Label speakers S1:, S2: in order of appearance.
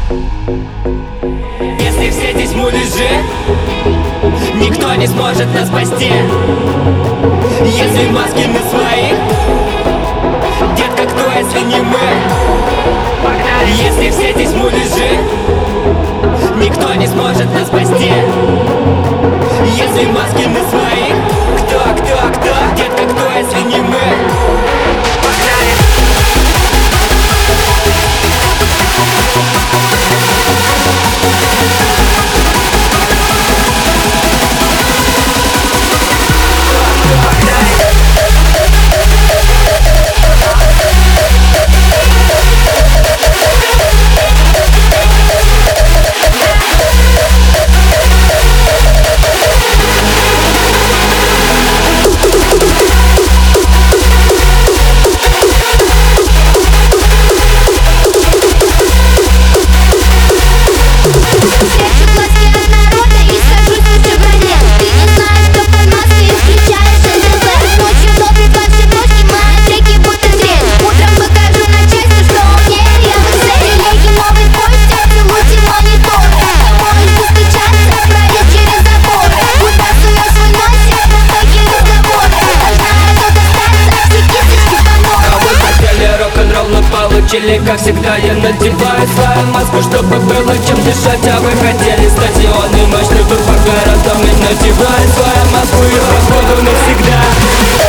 S1: Если все здесь муляжи, никто не сможет нас спасти. Если маски на своих, детка, кто, если не мы? Если все здесь муляжи, никто не сможет нас спасти. Если маски на своих, кто, детка, кто, если не мы? Получили, как всегда, я надеваю свою маску, чтобы было чем дышать. А вы хотели стадионы, мощный тур по городам. И надеваю свою маску и побуду навсегда.